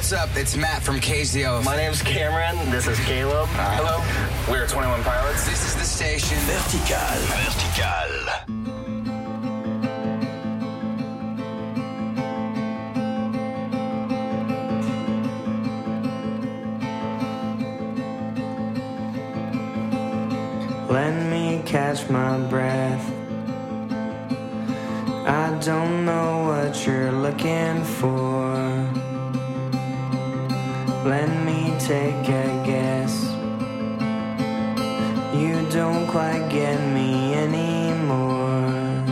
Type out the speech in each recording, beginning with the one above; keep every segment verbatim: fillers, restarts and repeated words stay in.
what's up? It's Matt from K Z O. My name's Cameron. This is Caleb. Uh, Hello. We're twenty-one Pilots. This is the station. Vertical. Vertical. Let me catch my breath. I don't know what you're looking for. Let me take a guess. You don't quite get me anymore.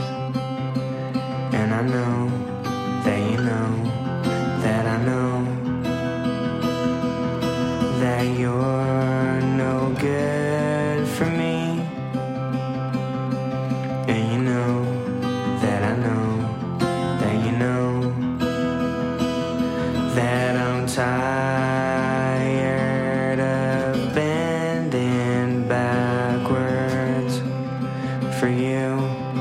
And I know that you know that I know that you're no good for me. And you know that I know that you know that I'm tired of bending backwards for you.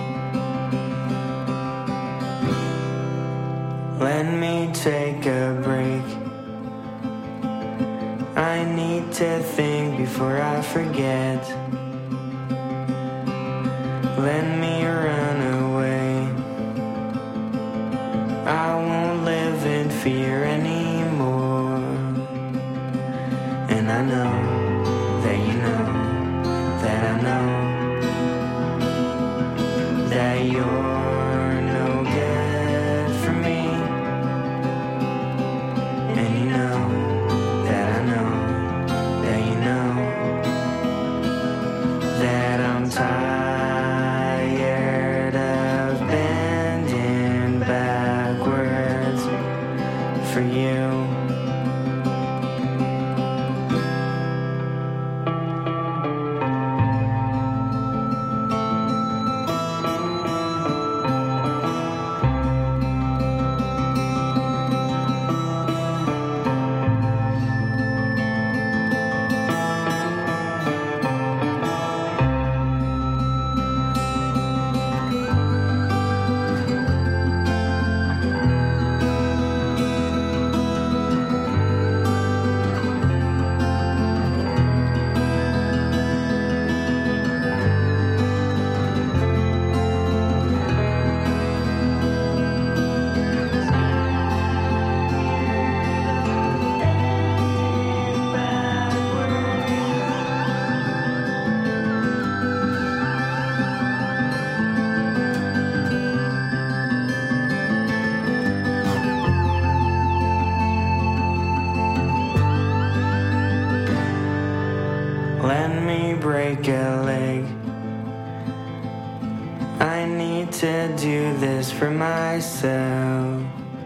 Let me take a break. I need to think before I forget. Let me run away. I won't live in fear anymore. And I know that you know that I know that you're no good for me. And you know that I know that you know that I'm tired of bending backwards for you. Let me break a leg. I need to do this for myself.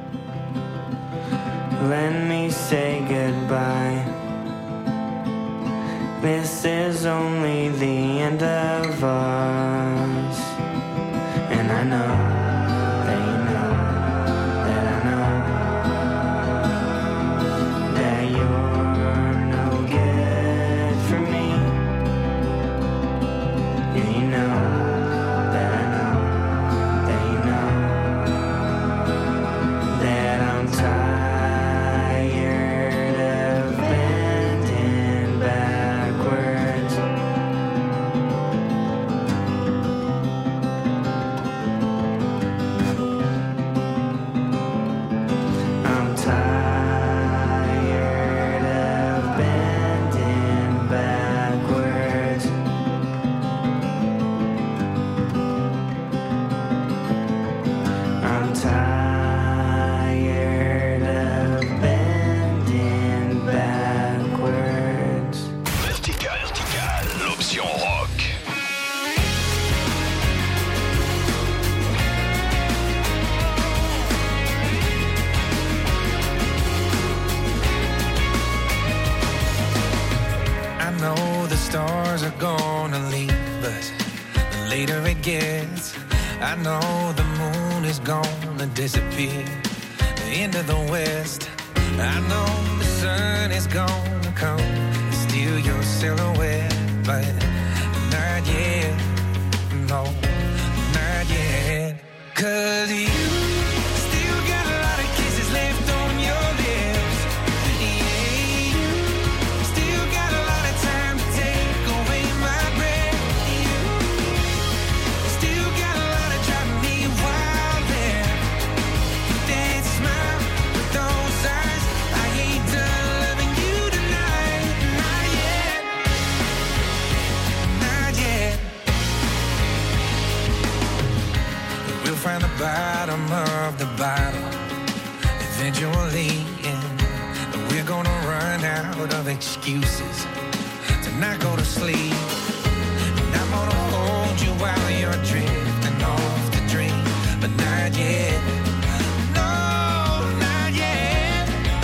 Let me say goodbye. This is only the end of us. And I know that you know that I know that you're no good for me. And you know that I know that you know that I'm tired of bending backwards. I'm tired of bending backwards. I'm tired of bending backwards. Vertical. Vertical. L'option rock. I know the stars are gonna leave us the later it gets. I know the moon is gonna disappear into the west. I know the sun is gonna come and steal your silhouette, but not yet, no, not yet. 'Cause you still got a lot of kisses left on your lips. bottom of the bottle. Eventually, and we're gonna run out of excuses to not go to sleep. And I'm gonna hold you while you're drifting off the dream, but not yet. No, not yet.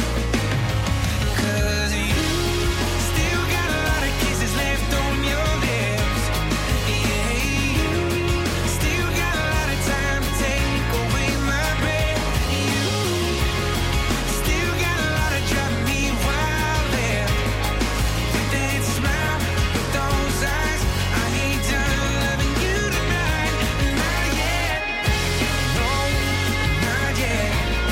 'Cause you still got a lot of kisses left on your lips. Yeah, you still got a lot of time to take away my breath. You still got a lot of driving me wild left. With that smile, with those eyes, I ain't done loving you tonight. Not yet. No, not yet.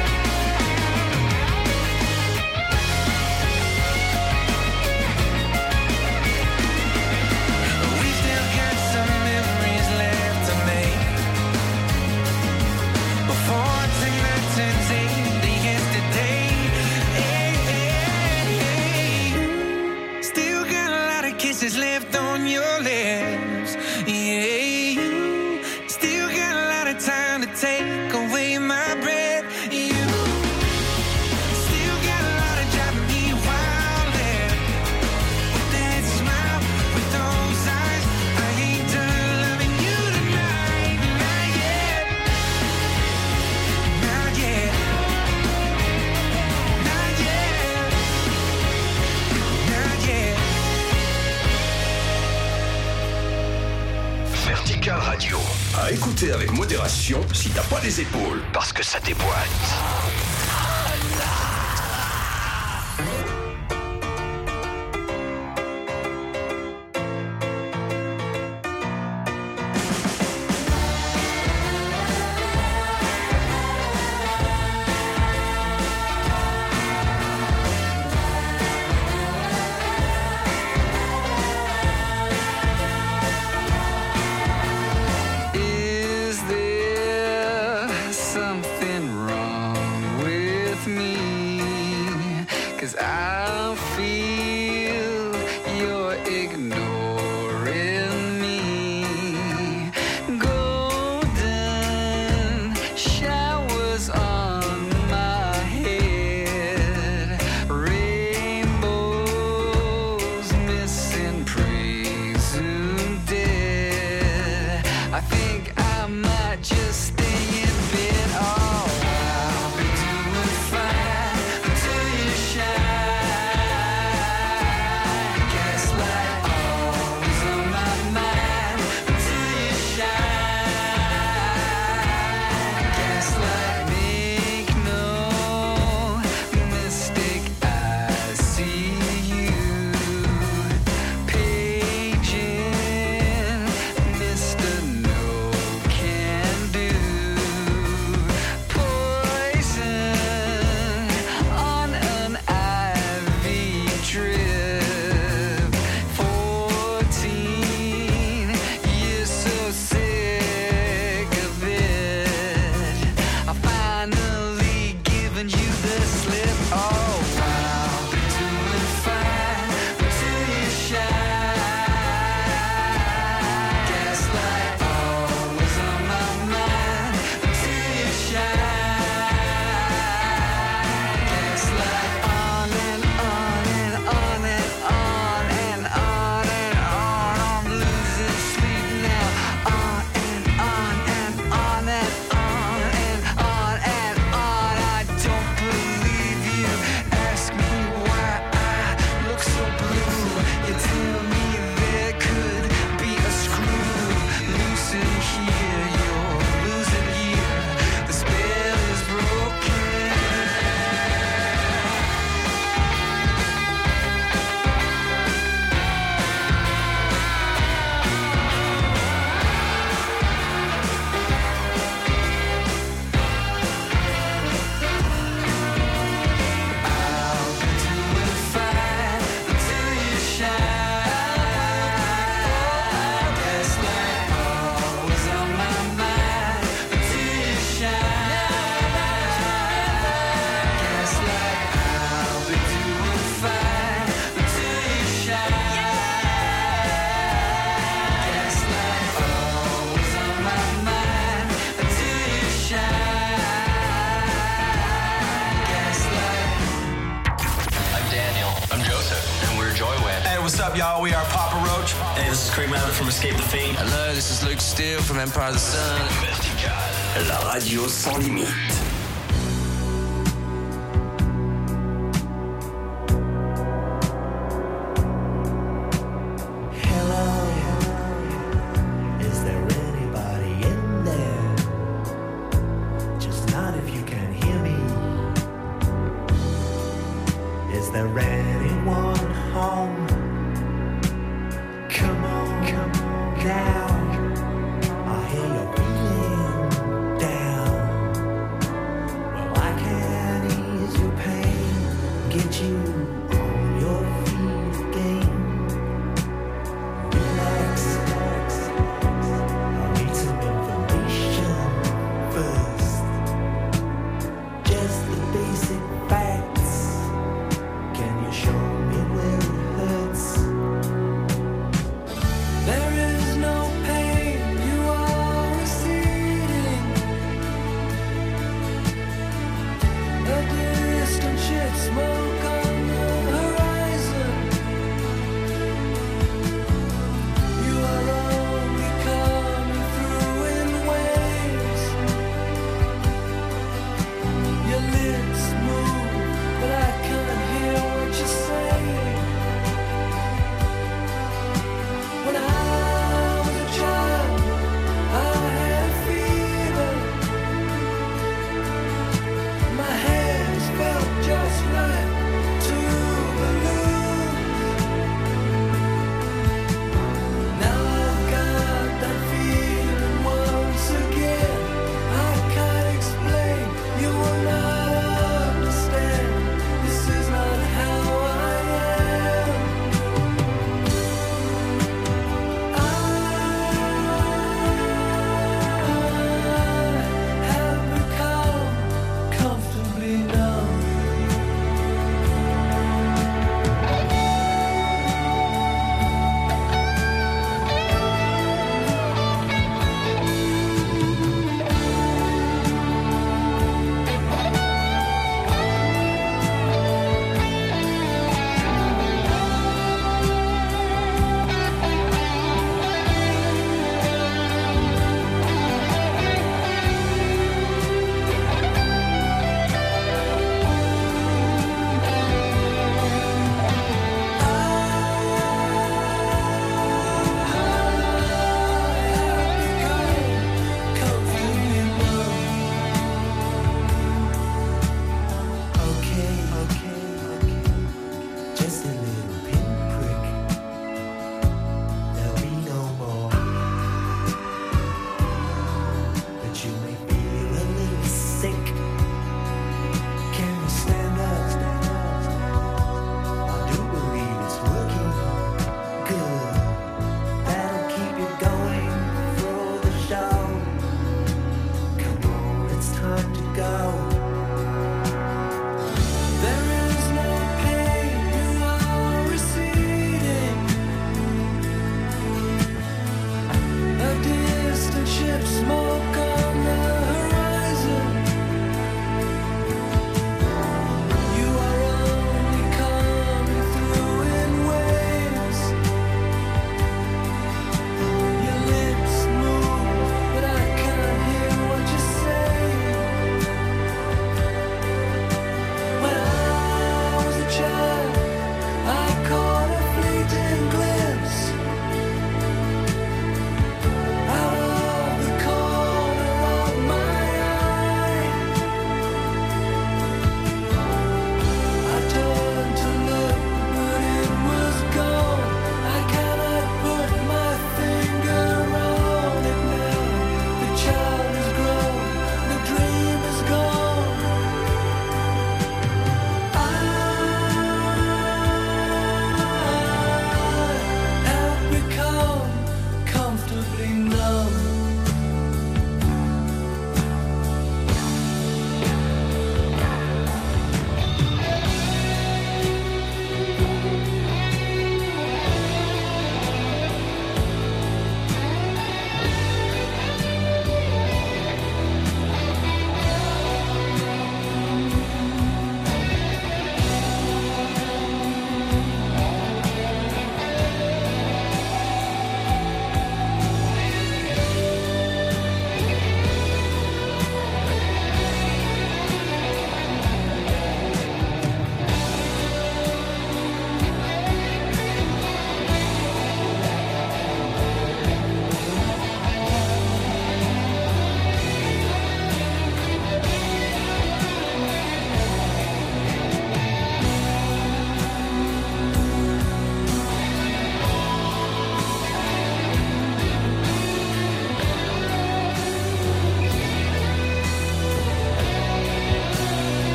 We still got some memories left to make before tonight turns into yesterday. Hey, hey, hey. Still got a lot of kisses left on your lips. Yeah, you still got a lot of time to take away my breath. You still got a lot of driving me wild left. With that smile, with those eyes, I ain't done loving you tonight. Not yet. Not yet. Not yet. Not yet. Vertical Radio. À écouter avec modération si t'as pas les épaules, parce que ça déboîte. Is there something wrong with me? y'all? We are Papa Roach. Hey, this is Craig Maverick from Escape the Fate. Hello, this is Luke Steele from Empire of the Sun. Vertical, la radio sans limite. Now I hear you're feeling down.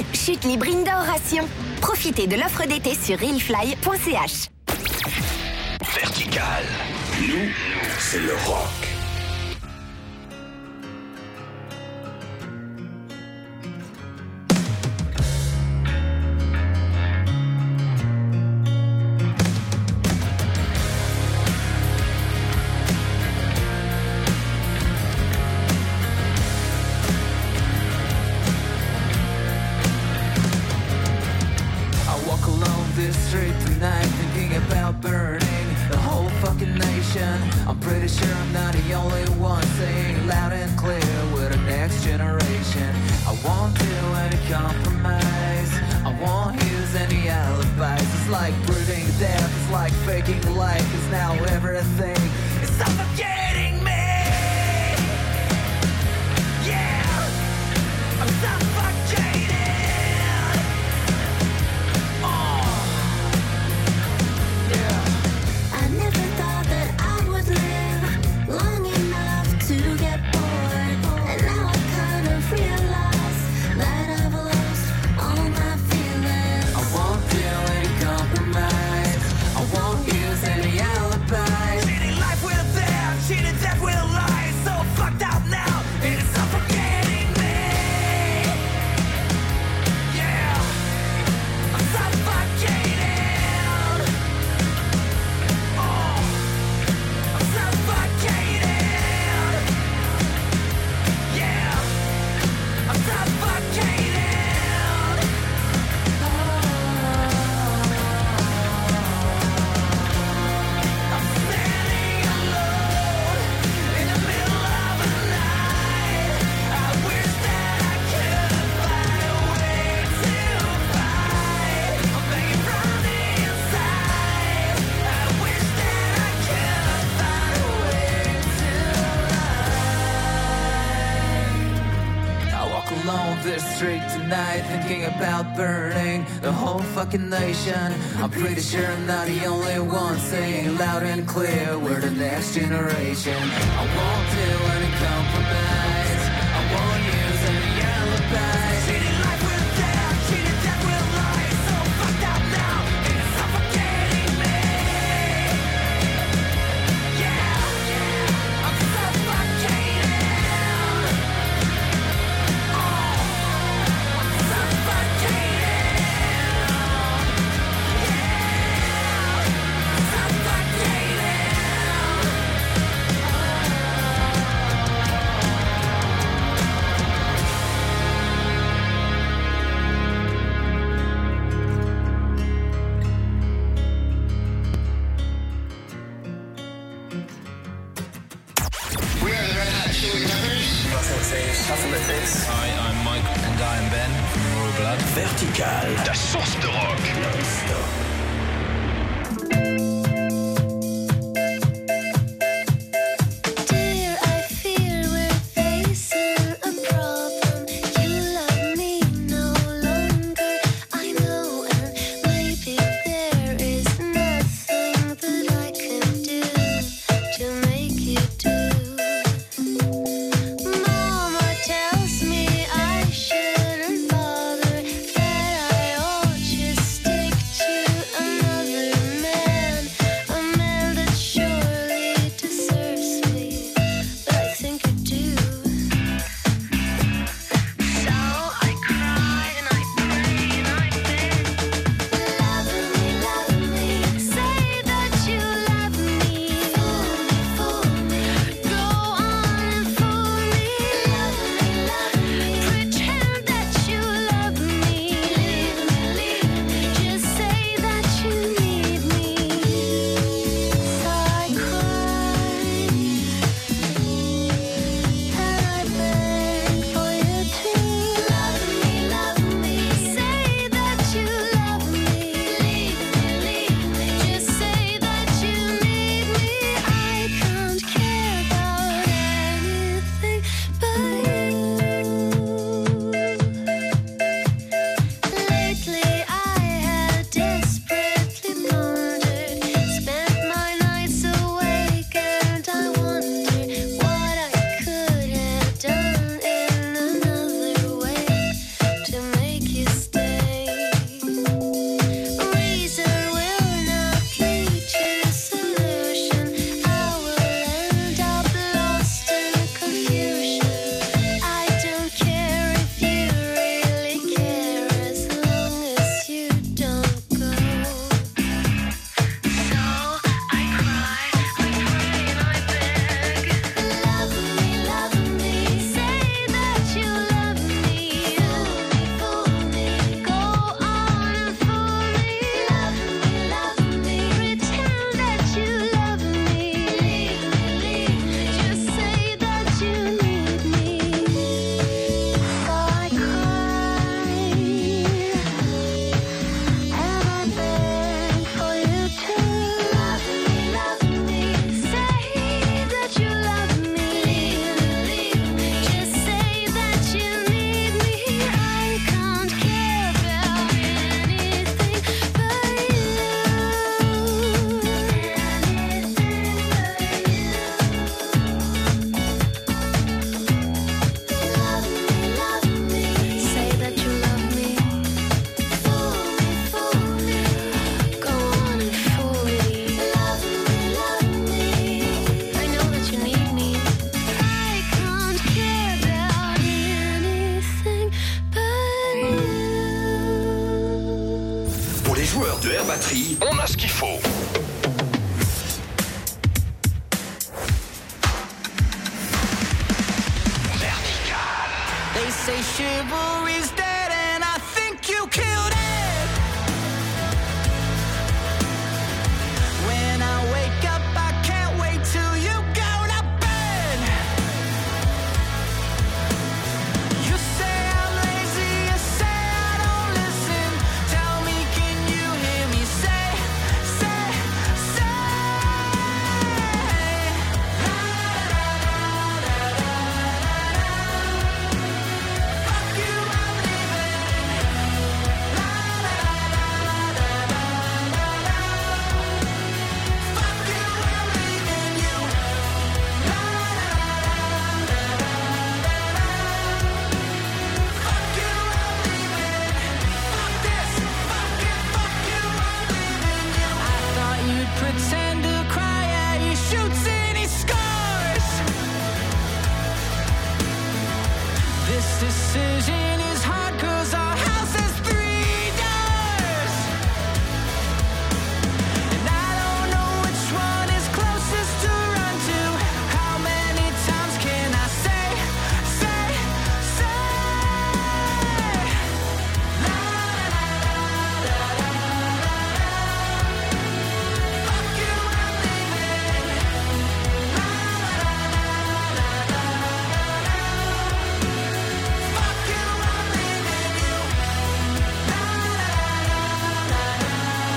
Illfly, chute libre indoor ration. Profitez de l'offre d'été sur illfly point c h. Vertical. Nous, c'est le rock. I'm pretty sure I'm not the only one saying loud and clear with the next generation. I won't do any compromise, I won't use any alibis. It's like breathing death, it's like faking life, cause now everything is suffocating me. Yeah, I'm suffocated. Oh, yeah. I never thought that I would live long enough to get bored, and now I kind of realize that I've lost all my feelings. I won't do any compromise, I won't use any alibis. Cheating life with them, cheating death with lies. So fucked up now, it's suffocating me. Yeah, I'm suffocated. Along this street tonight, thinking about burning the whole fucking nation. I'm pretty sure I'm not the only one saying loud and clear we're the next generation. I won't do any compromise, I won't use any alibis. Cheating life with death, cheating death with lies. So fucked up now, it's suffocating me. Yeah, I'm suffocating. Hi, I'm Mike and I am Ben from Royal Blood. Vertical, ta source de rock. Non-stop. Shouldn't bother, that I ought just stick to des joueurs de Air Batterie, on a ce qu'il faut. Vertical. They say chivalry's dead and I think you killed it. When I wake up, I can't wait till you go to bed. You say I'm lazy, you say I don't listen. Tell me, can you hear me say, say, say? Fuck you, I'm leaving. Fuck you, I'm leaving you. Fuck you, I'm leaving. Fuck this. Fuck it. Fuck you, I'm leaving you. I thought you'd pretend to cry at your shoots any scars. This decision is hard 'cause our house has three doors. And I don't know which one is closest to run to. How many times can I say, say, say? La la la la la la la. Fuck you, I'm leaving. La la la la la la la. Fuck you, I'm leaving you. La la la la la la la.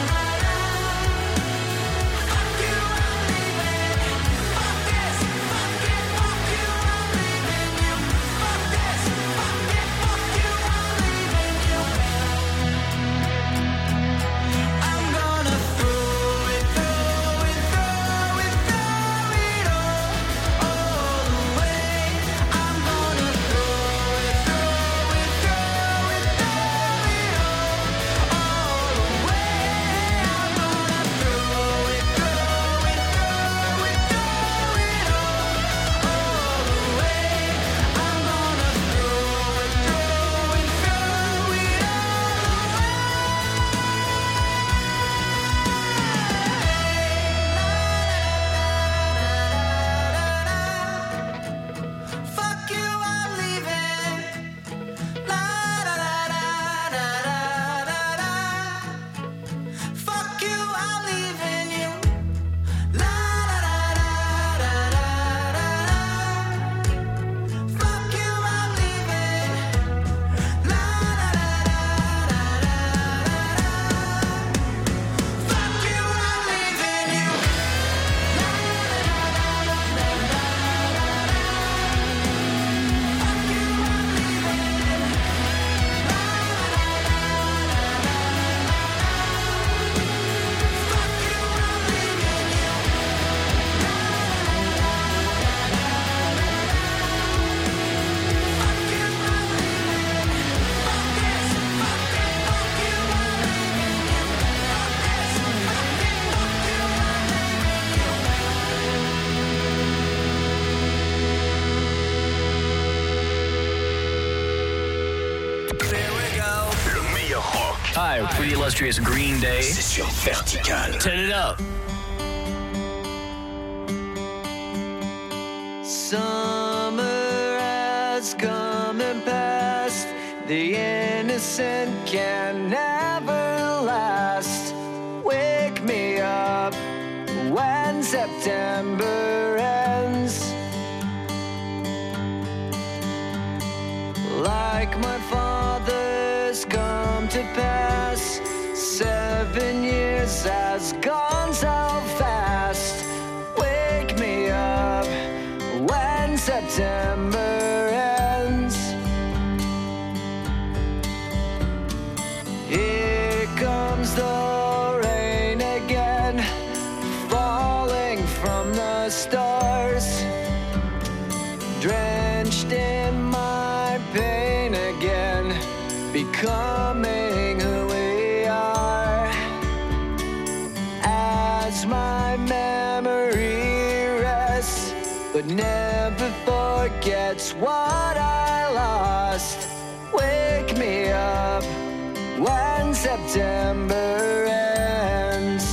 Fuck you, I'm leaving. Fuck this. Fuck it. Fuck you, I'm leaving you. Fuck this. Fuck it. Fuck you, I'm leaving you. I'm gonna throw it, throw it, throw it, throw it all, all away. I'm gonna throw it, throw it, throw it, throw it all, all away. I'm gonna throw it, throw it, throw it, throw it all, all away. I'm gonna throw it, throw it, throw it Fuck you, I'm leaving. La da da da da da da da. Fuck you, I'm leaving you. La da da da da da da da. Fuck you, I'm leaving. La da da da da da da da. Fuck you, I'm leaving you. Le meilleur rock, Hi, we're pretty illustrious Green Day. c'est sur Vertical. Turn it up. Summer has come and passed. The innocent can never last. Wake me up when September ends. Like my father's come to pass. Seven years has gone so fast. Wake me up when September ends. Here comes the rain again, falling from the stars, drenched in my pain again, becoming who we are. As my memory rests, but never forgets what I lost. Wake me up when September ends.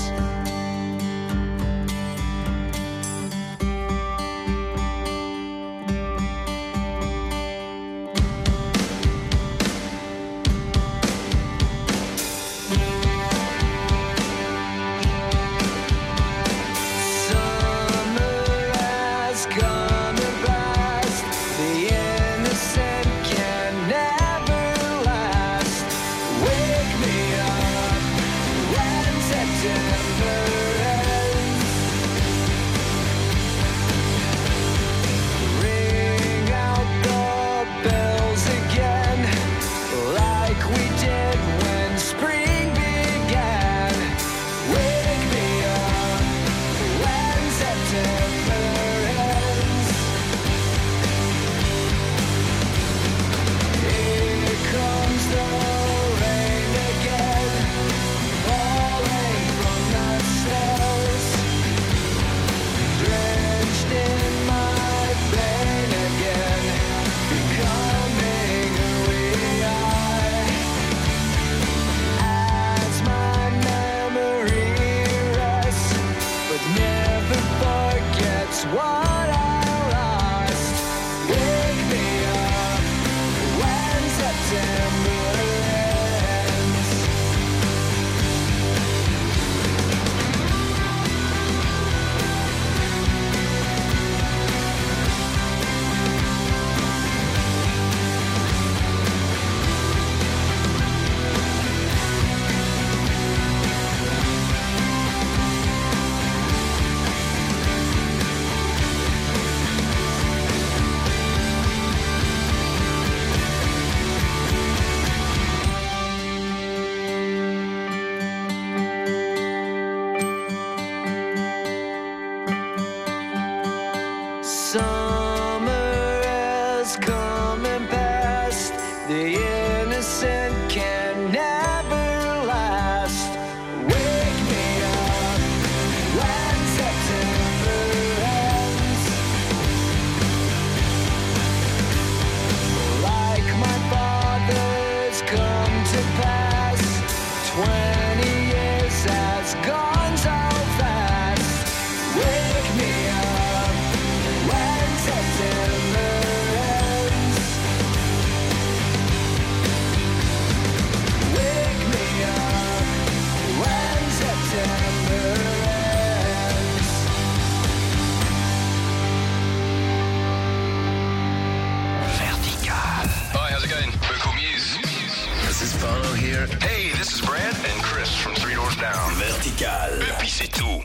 Vertical. Et puis c'est tout.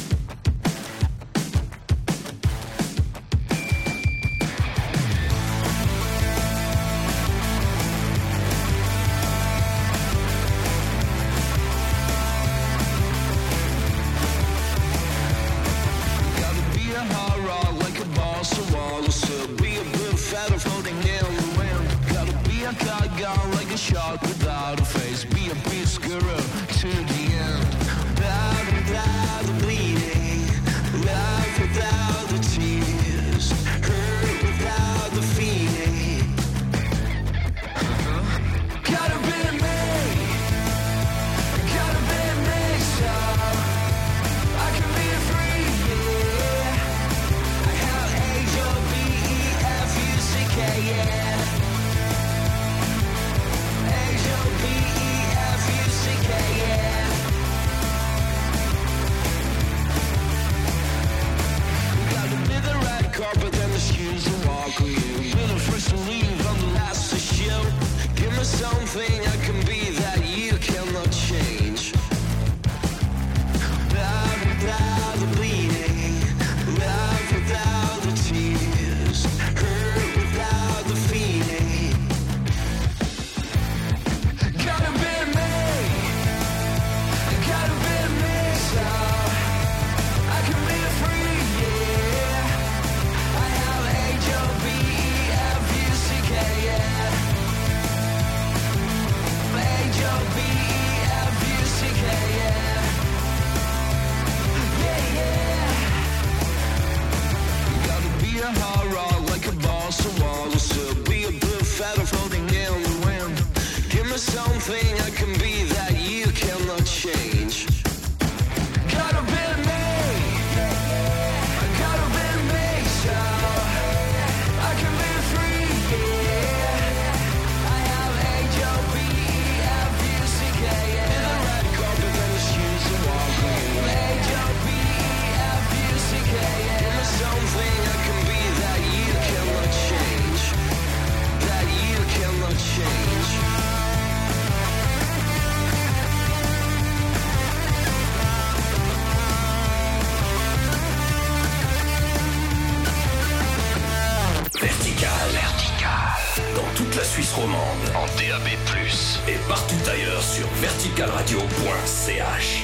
Shark without a face, be a beast girl to the end. Bad and bad. vertical radio point c h.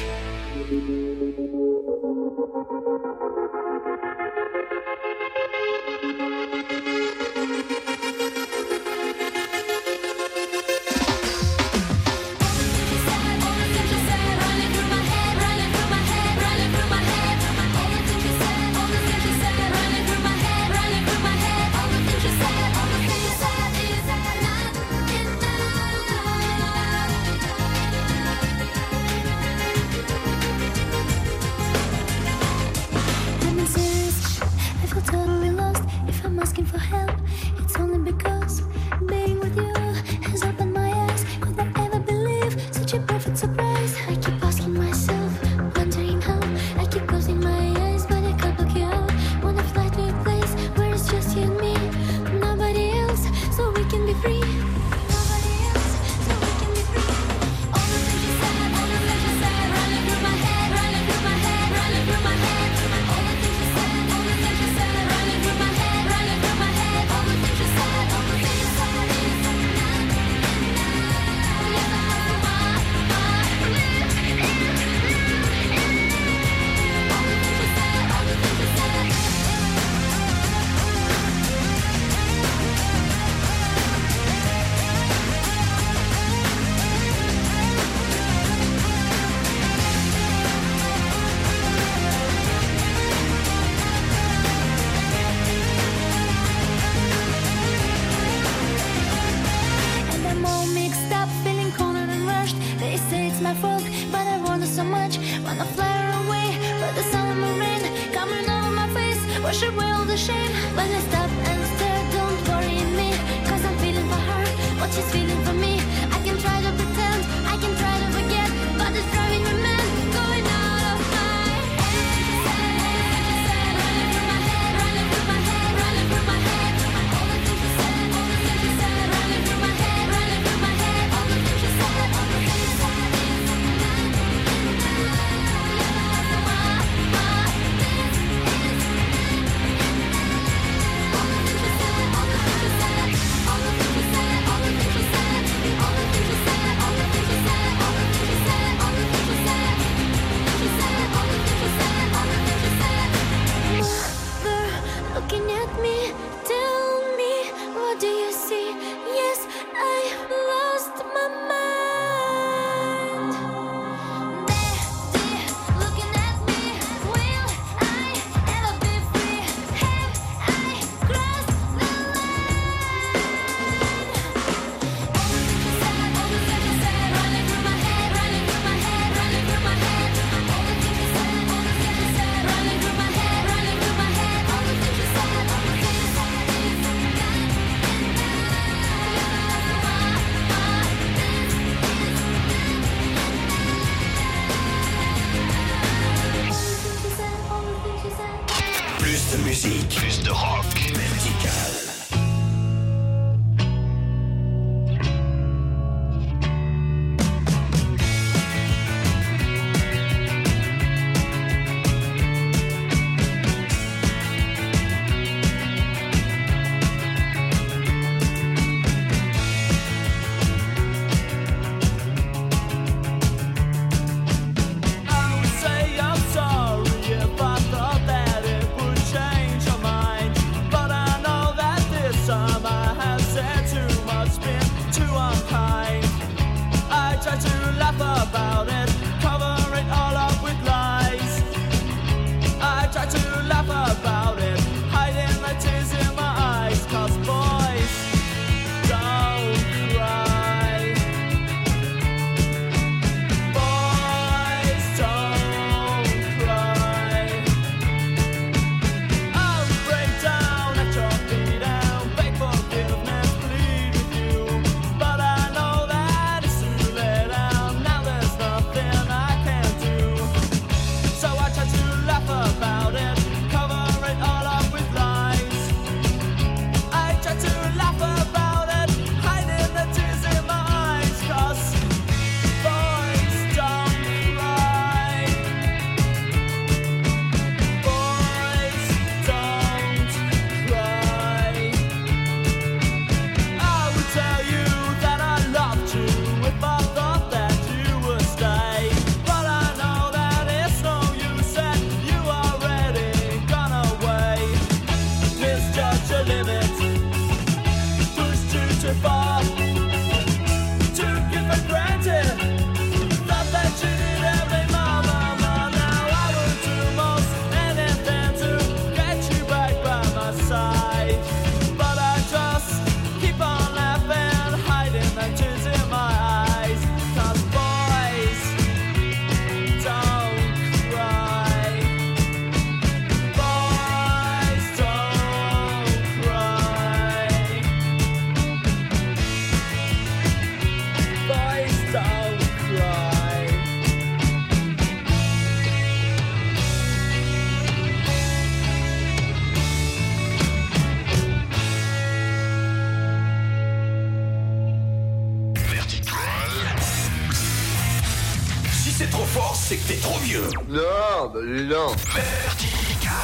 c'est trop fort, c'est que t'es trop vieux. Non, bah non. Vertical.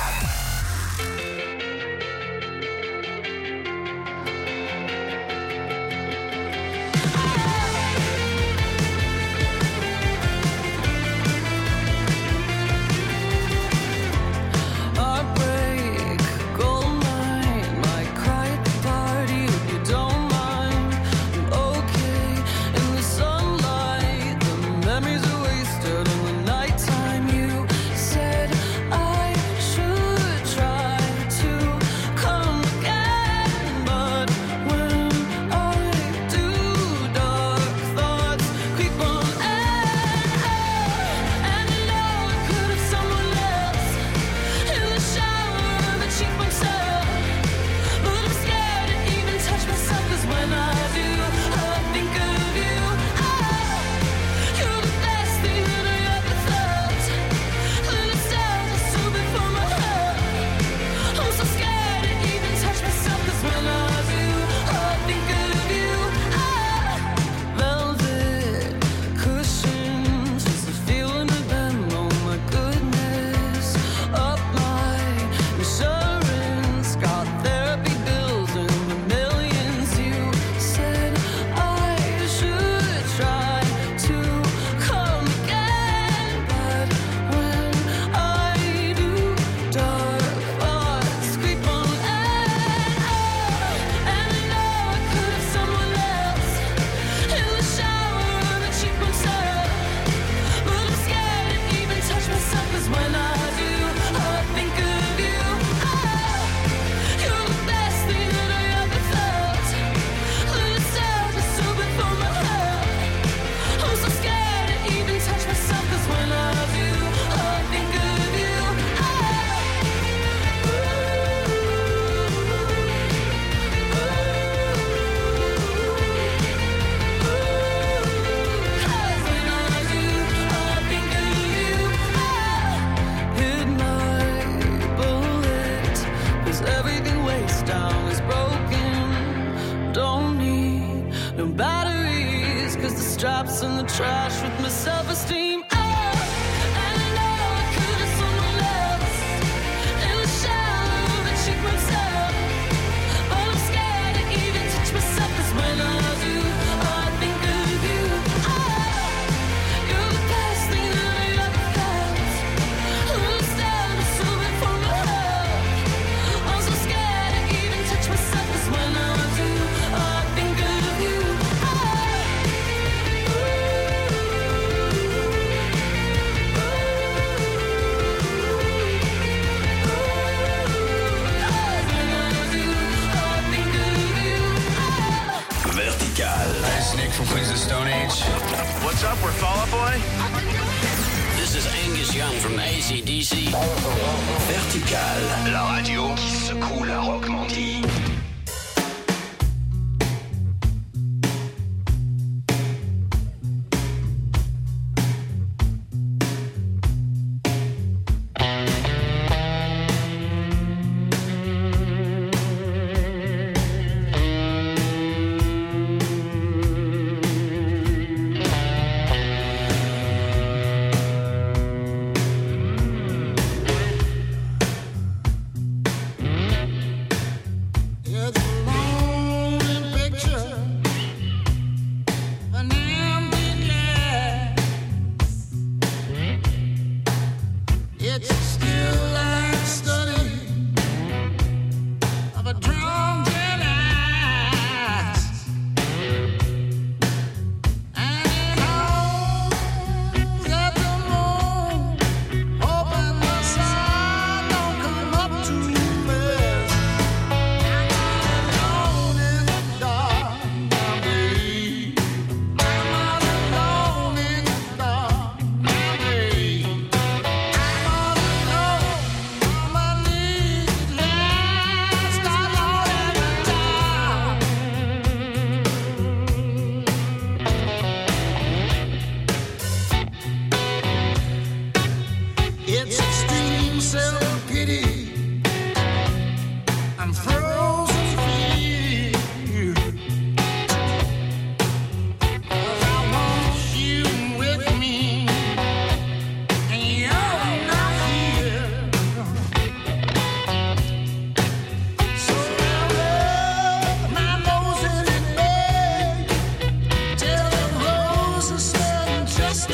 Vertical, la radio qui secoue la Rockmandie.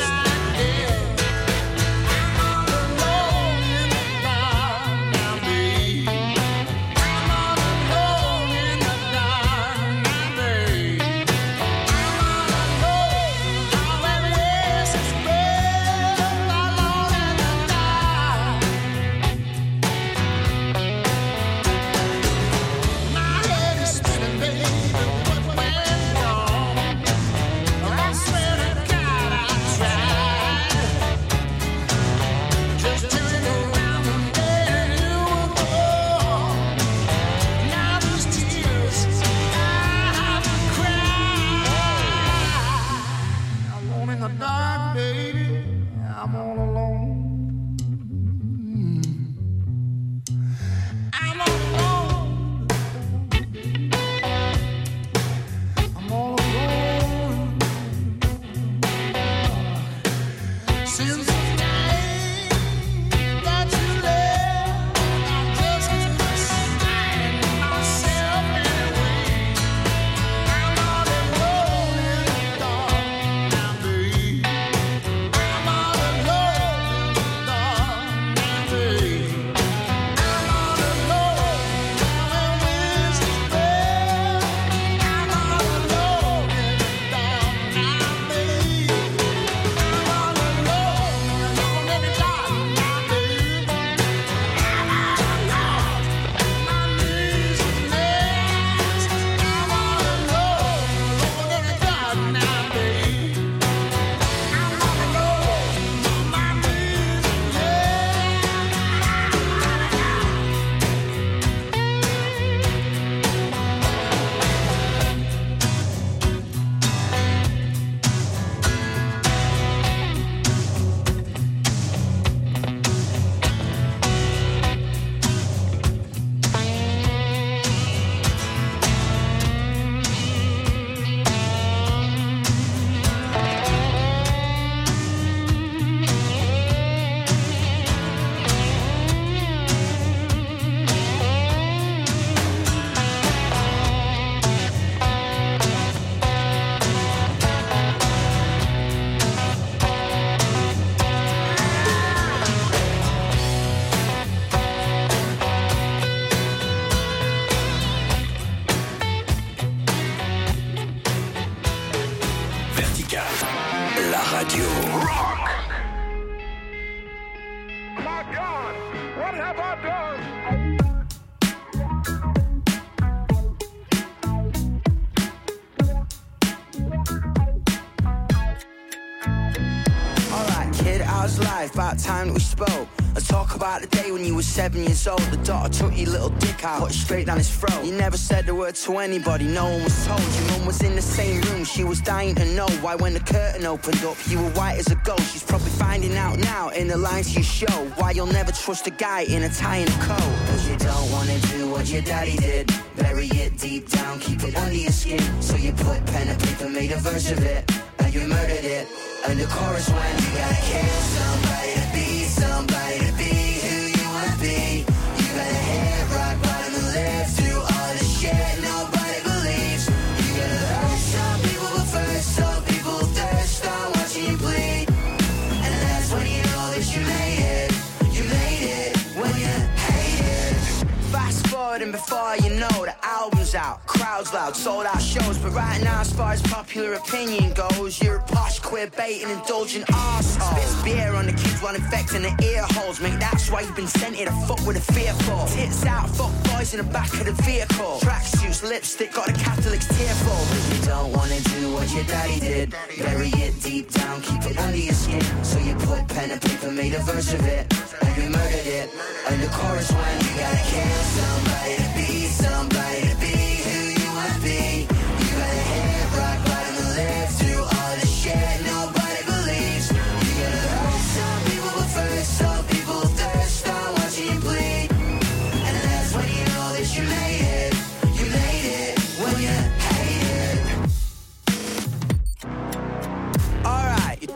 About time that we spoke. Let's talk about the day when you were seven years old. The daughter took your little dick out, put it straight down his throat. You never said a word to anybody, no one was told. Your mum was in the same room, she was dying to know why when the curtain opened up, you were white as a ghost. She's probably finding out now in the lines you show why you'll never trust a guy in a tie and a coat. Cause you don't wanna do what your daddy did. Bury it deep down, keep it under your skin. So you put pen and paper, made a verse of it, and you murdered it. And the chorus went, you gotta kill somebody to be somebody to be who you wanna be. You gotta hit rock bottom and live through all the shit nobody believes. You gotta hurt some people but first some people thirst on watching you bleed. And that's when you know that you made it. You made it when you hate it. Fast forward and before you know the album's out, crowds loud, sold out shows. But right now as far as popular opinion goes, you're a posh, queer baiting, indulgent arsehole. Spits beer on the kids while infecting the ear holes. Mate, that's why you've been sent here to fuck with a fearful. Tits out, fuck boys in the back of the vehicle. Tracksuits, lipstick, got the Catholics tearful. Cause you don't wanna do what your daddy did. Bury it deep down, keep it under your skin. So you put pen and paper, made a verse of it, and you murdered it. And the chorus went, you gotta kill somebody to be somebody to be who you wanna be. You gotta hit rock bottom and live through all the shit nobody believes. You gotta hurt some people but first some people thirst on watching you bleed. And that's when you know that you made it. You made it when you hate it. Alright, you thought that was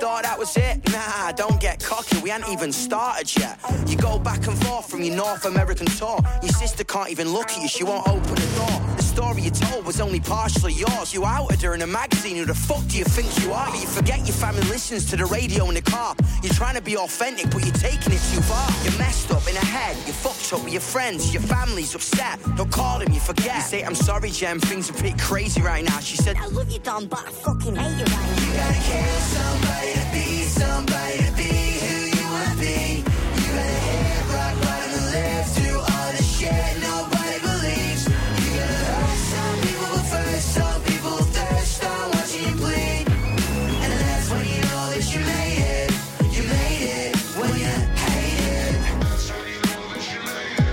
was it? Nah, don't get cocky, we ain't even started yet. You go back and forth from your North American tour. Your sister can't even look at you, she won't open the door. The story you told was only partially yours. You outed her in a magazine, who the fuck do you think you are? But you forget your family listens to the radio in the car. You're trying to be authentic, but you're taking it too far. You're messed up in the head, you're fucked up with your friends. Your family's upset, don't call them, you forget. You say, I'm sorry Jem, things are pretty crazy right now. She said, I love you Don, but I fucking hate you right now. You gotta kill somebody to be somebody to be who you wanna be. You gotta hit rock bottom and live through all the shit nobody believes. You gotta hurt some people but first some people thirst on watching you bleed. And that's when you know that you made it. You made it when you hate it. That's when you know that you made it.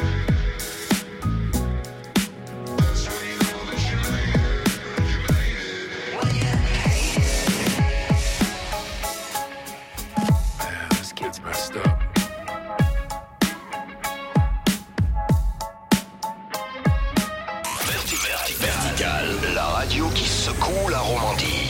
That's when you know that you made it. You made it when you hate it. Man, this kid's messed up. Vertical, la radio qui secoue la Romandie.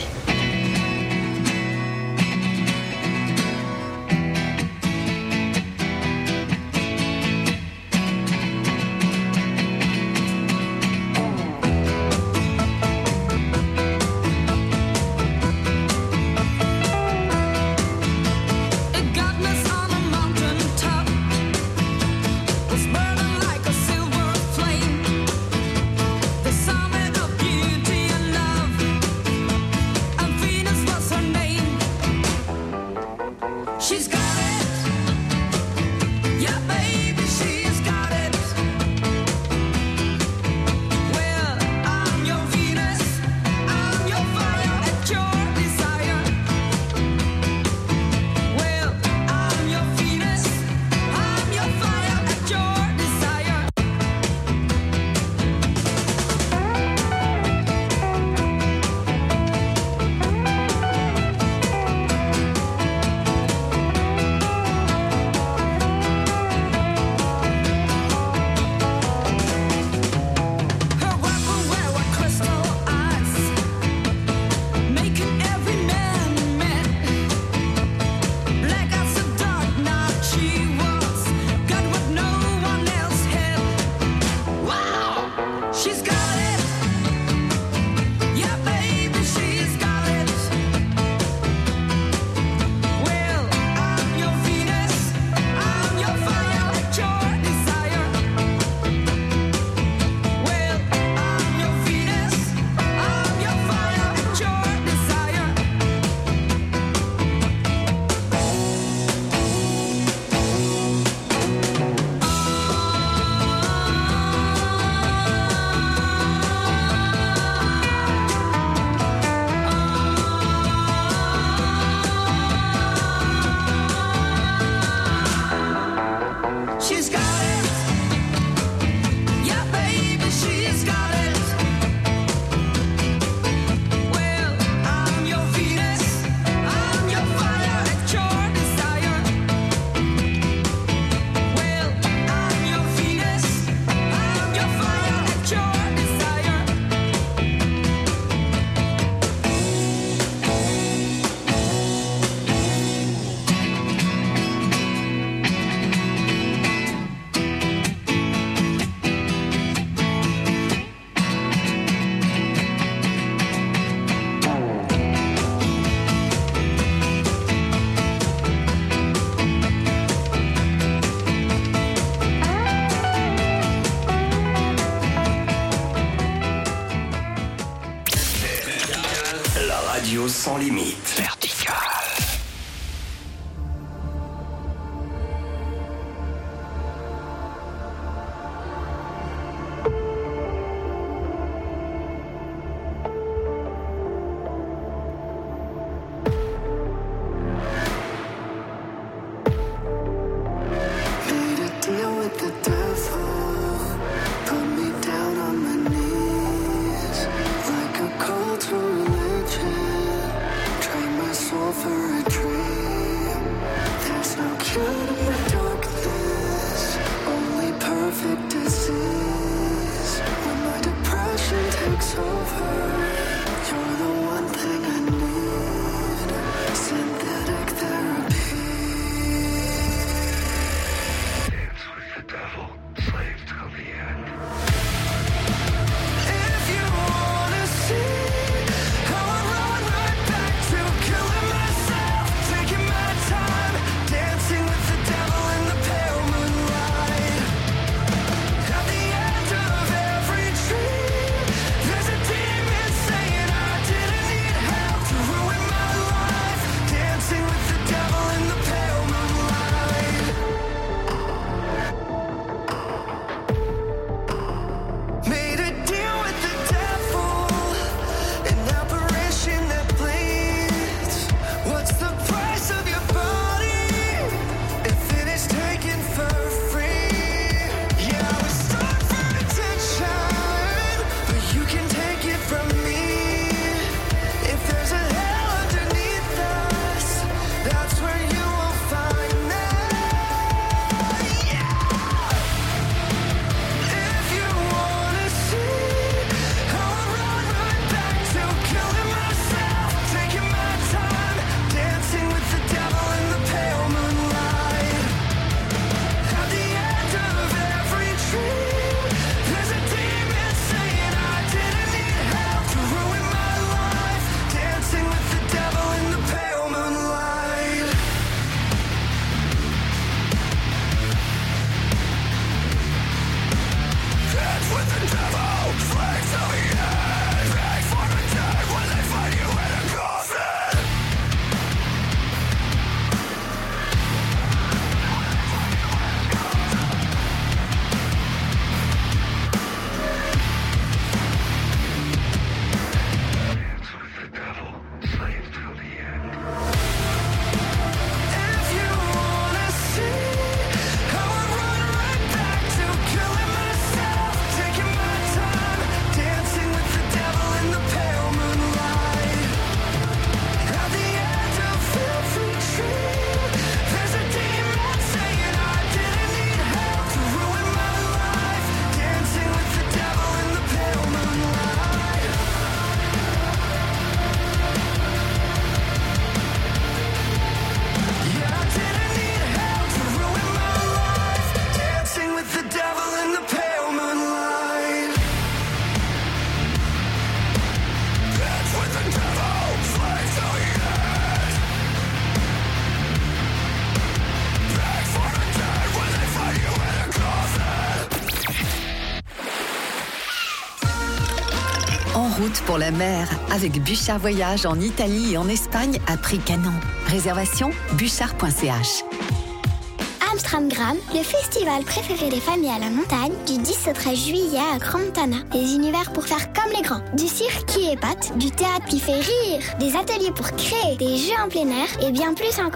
route pour la mer avec Bouchard Voyage en Italie et en Espagne à prix canon. Réservation bouchard point c h. Amstramgram, le festival préféré des familles à la montagne, du dix au treize juillet à Crans-Montana. Des univers pour faire comme les grands. Du cirque qui épate, du théâtre qui fait rire, des ateliers pour créer, des jeux en plein air et bien plus encore.